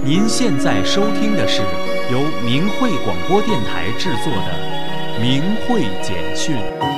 您现在收听的是由明慧广播电台制作的明慧简讯。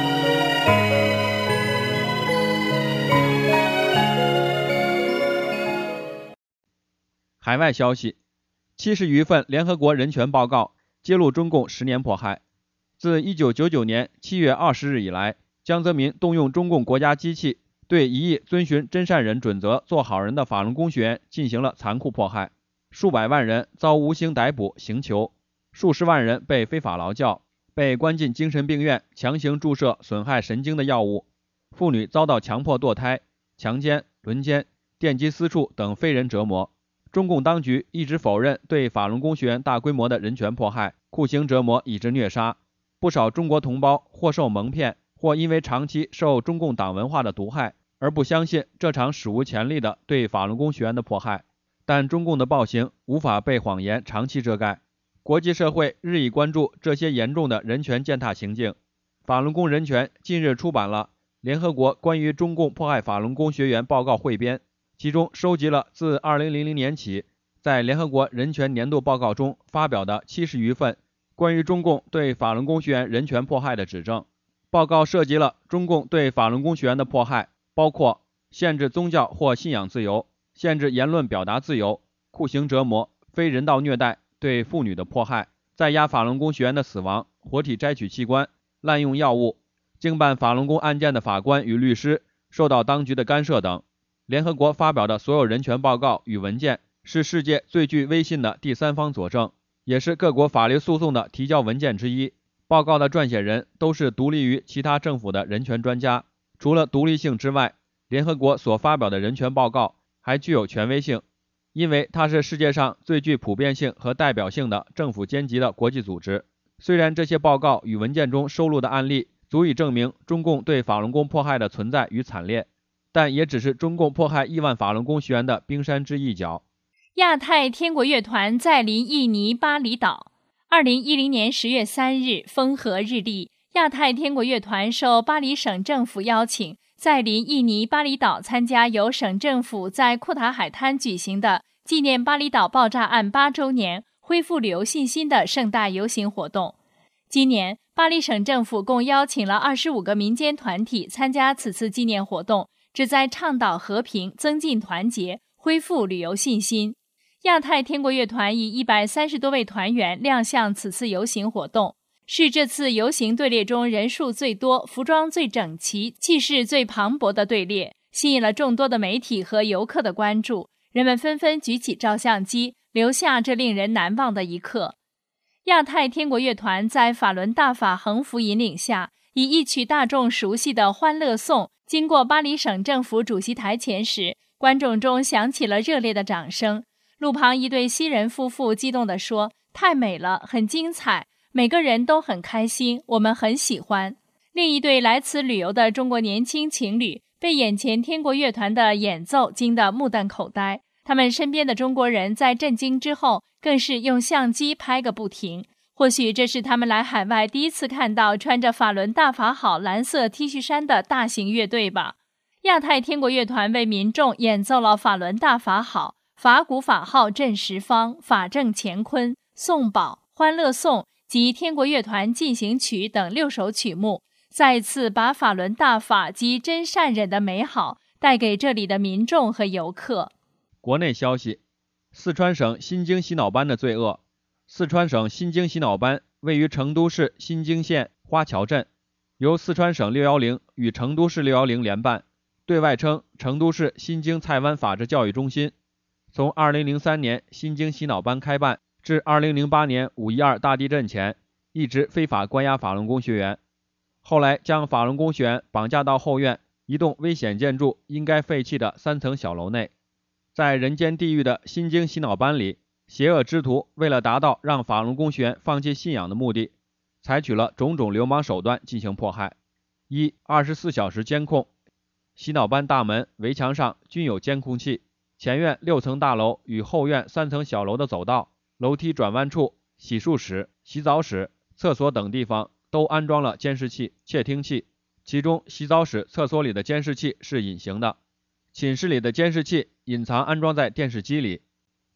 海外消息，70余份联合国人权报告揭露中共10年迫害。自1999年7月20日以来，江泽民动用中共国家机器，对1亿遵循真善忍准则做好人的法轮功学员进行了残酷迫害，数百万人遭无形逮捕刑求，数十万人被非法劳教，被关进精神病院，强行注射损害神经的药物，妇女遭到强迫堕胎、强奸、轮奸、电击私处等非人折磨。中共当局一直否认对法轮功学员大规模的人权迫害、酷刑折磨以致虐杀，不少中国同胞或受蒙骗，或因为长期受中共党文化的毒害而不相信这场史无前例的对法轮功学员的迫害。但中共的暴行无法被谎言长期遮盖，国际社会日益关注这些严重的人权践踏行径。法轮功人权近日出版了联合国关于中共迫害法轮功学员报告汇编，其中收集了自2000年起在联合国人权年度报告中发表的70余份关于中共对法轮功学员人权迫害的指证。报告涉及了中共对法轮功学员的迫害，包括限制宗教或信仰自由、限制言论表达自由、酷刑折磨、非人道虐待、对妇女的迫害、在押法轮功学员的死亡、活体摘取器官、滥用药物、经办法轮功案件的法官与律师受到当局的干涉等。联合国发表的所有人权报告与文件是世界最具威信的第三方佐证，也是各国法律诉讼的提交文件之一。报告的撰写人都是独立于其他政府的人权专家。除了独立性之外，联合国所发表的人权报告还具有权威性，因为它是世界上最具普遍性和代表性的政府监级的国际组织。虽然这些报告与文件中收录的案例足以证明中共对法轮功迫害的存在与惨烈，但也只是中共迫害亿万法轮功学员的冰山之一角。 亚太天国乐团在临印尼巴厘岛。2010年10月3日，风和日丽，亚太天国乐团受巴黎省政府邀请，在临印尼巴厘岛参加由省政府在库塔海滩举行的纪念巴厘岛爆炸案8周年恢复旅游信心的盛大游行活动。今年，巴黎省政府共邀请了25个民间团体参加此次纪念活动，旨在倡导和平、增进团结、恢复旅游信心。亚太天国乐团以130多位团员亮相此次游行活动，是这次游行队列中人数最多、服装最整齐、气势最磅礴的队列，吸引了众多的媒体和游客的关注，人们纷纷举起照相机，留下这令人难忘的一刻。亚太天国乐团在法轮大法横幅引领下，以一曲大众熟悉的《欢乐颂》经过巴黎省政府主席台前时，观众中响起了热烈的掌声。路旁一对西人夫妇激动地说：“太美了，很精彩，每个人都很开心，我们很喜欢。”另一对来此旅游的中国年轻情侣被眼前天国乐团的演奏惊得目瞪口呆，他们身边的中国人在震惊之后更是用相机拍个不停。或许这是他们来海外第一次看到穿着法轮大法好蓝色 T 恤衫的大型乐队吧。亚太天国乐团为民众演奏了法轮大法好、法鼓法号震十方、法正乾坤、颂宝、欢乐颂及天国乐团进行曲等6首曲目，再次把法轮大法及真善忍的美好带给这里的民众和游客。 国内消息，四川省新京洗脑班的罪恶。四川省新京洗脑班位于成都市新京县花桥镇，由四川省610与成都市610联办，对外称成都市新京菜湾法治教育中心。从2003年新京洗脑班开办至2008年5.12大地震前，一直非法关押法轮功学员，后来将法轮功学员绑架到后院一栋危险建筑应该废弃的3层小楼内。在人间地狱的新京洗脑班里，邪恶之徒为了达到让法轮功学员放弃信仰的目的，采取了种种流氓手段进行迫害。24小时监控，洗脑班大门、围墙上均有监控器，前院6层大楼与后院3层小楼的走道、楼梯转弯处、洗漱室、洗澡室、厕所等地方都安装了监视器、窃听器，其中洗澡室、厕所里的监视器是隐形的，寝室里的监视器隐藏安装在电视机里。2.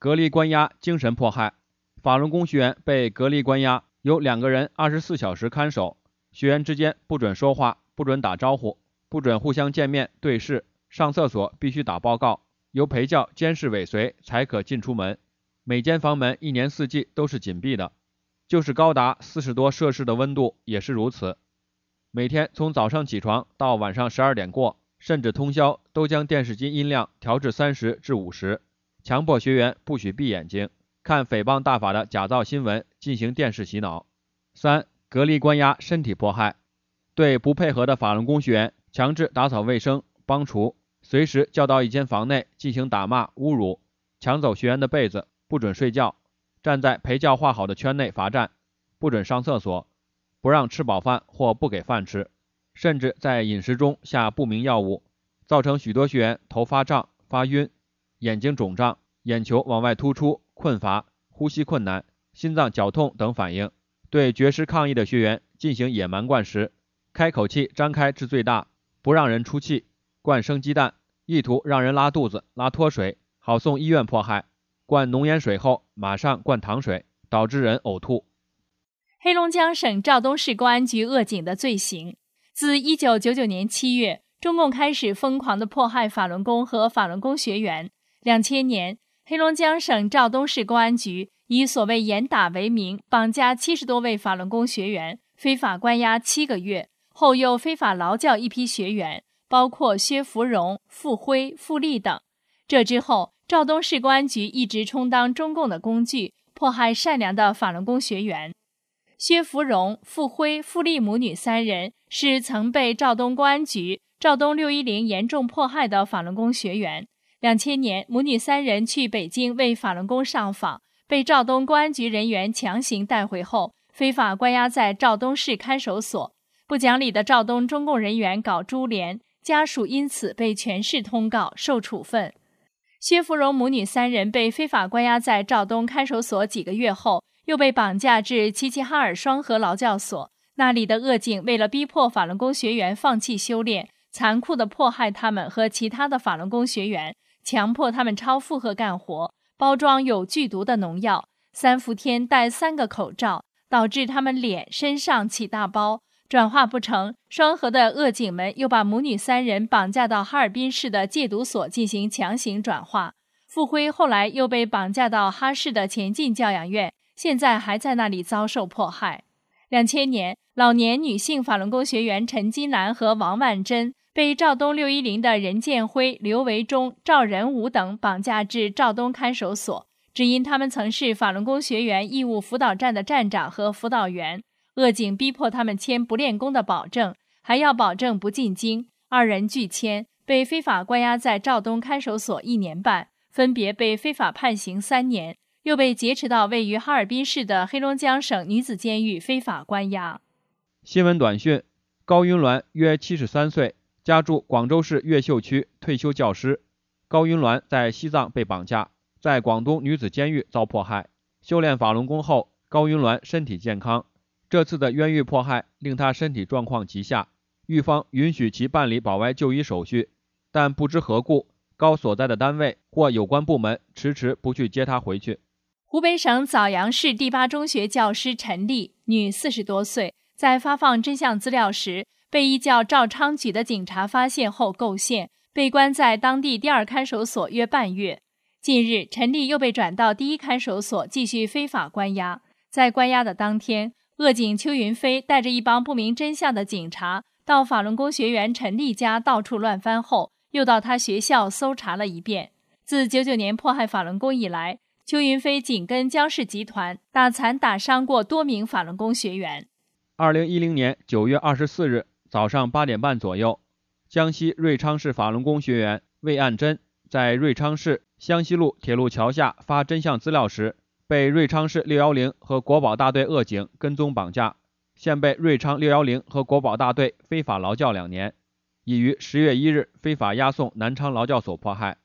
隔离关押精神迫害，法轮功学员被隔离关押，由2个人24小时看守，学员之间不准说话，不准打招呼，不准互相见面对视，上厕所必须打报告，由陪教监视尾随才可进出门。每间房门1年4季都是紧闭的，就是高达40多摄氏的温度也是如此。每天从早上起床到晚上12点过，甚至通宵都将电视机音量调至30至50，强迫学员不许闭眼睛，看诽谤大法的假造新闻，进行电视洗脑。3. 隔离关押身体迫害，对不配合的法轮功学员强制打扫卫生、帮厨，随时叫到一间房内进行打骂、侮辱，抢走学员的被子，不准睡觉，站在陪教画好的圈内罚站，不准上厕所，不让吃饱饭或不给饭吃，甚至在饮食中下不明药物，造成许多学员头发胀、发晕、眼睛肿胀、眼球往外突出、困乏、呼吸困难、心脏绞痛等反应。对绝食抗议的学员进行野蛮灌食，开口气张开至最大，不让人出气，灌生鸡蛋，意图让人拉肚子、拉脱水，好送医院迫害。灌浓盐水后马上灌糖水，导致人呕吐。 黑龙江省肇东市公安局扼警的罪行。自1999年7月，中共开始疯狂地迫害法轮功和法轮功学员。2000年，黑龙江省肇东市公安局以所谓严打为名，绑架70多位法轮功学员，非法关押7个月，后又非法劳教一批学员，包括薛福荣、傅辉、傅立等。这之后，肇东市公安局一直充当中共的工具，迫害善良的法轮功学员。薛福荣、傅辉、傅立母女3人是曾被肇东公安局肇东610严重迫害的法轮功学员。2000年，母女3人去北京为法轮功上访，被肇东公安局人员强行带回后，非法关押在肇东市看守所。不讲理的肇东中共人员搞株连，家属因此被全市通告，受处分。薛福荣母女3人被非法关押在肇东看守所几个月后，又被绑架至齐齐哈尔双河劳教所，那里的恶警为了逼迫法轮功学员放弃修炼，残酷地迫害他们和其他的法轮功学员，强迫他们超负荷干活，包装有剧毒的农药，3伏天戴3个口罩，导致他们脸身上起大包。转化不成，双河的恶警们又把母女3人绑架到哈尔滨市的戒毒所进行强行转化。傅辉后来又被绑架到哈市的前进教养院，现在还在那里遭受迫害。2000年，老年女性法轮功学员陈金兰和王万珍被肇东610的任建辉、刘维忠、赵仁武等绑架至肇东看守所，只因他们曾是法轮功学员义务辅导站的站长和辅导员。恶警逼迫他们签不练功的保证，还要保证不进京，2人拒签，被非法关押在肇东看守所1年半，分别被非法判刑3年，又被劫持到位于哈尔滨市的黑龙江省女子监狱非法关押。 新闻短讯：高云鸾约73岁，家住广州市越秀区，退休教师。高云鸾在西藏被绑架，在广东女子监狱遭迫害。修炼法轮功后，高云鸾身体健康。这次的冤狱迫害令他身体状况极下，狱方允许其办理保外就医手续，但不知何故，高所在的单位或有关部门迟迟不去接他回去。 湖北省枣阳市第8中学教师陈丽，女，40多岁，在发放真相资料时，被一叫赵昌举的警察发现后构陷，被关在当地第2看守所约半月。近日，陈丽又被转到第1看守所继续非法关押。在关押的当天，恶警邱云飞带着一帮不明真相的警察到法轮功学员陈丽家到处乱翻后，又到他学校搜查了一遍。自99年迫害法轮功以来，邱云飞紧跟江氏集团打残打伤过多名法轮功学员。 2010年9月24日早上8点半左右，江西瑞昌市法轮功学员魏岸珍在瑞昌市湘西路铁路桥下发真相资料时，被瑞昌市610和国保大队恶警跟踪绑架，现被瑞昌610和国保大队非法劳教2年，已于10月1日非法押送南昌劳教所迫害。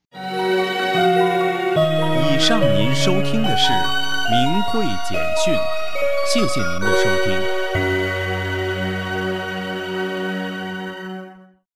以上您收听的是明慧简讯，谢谢您的收听。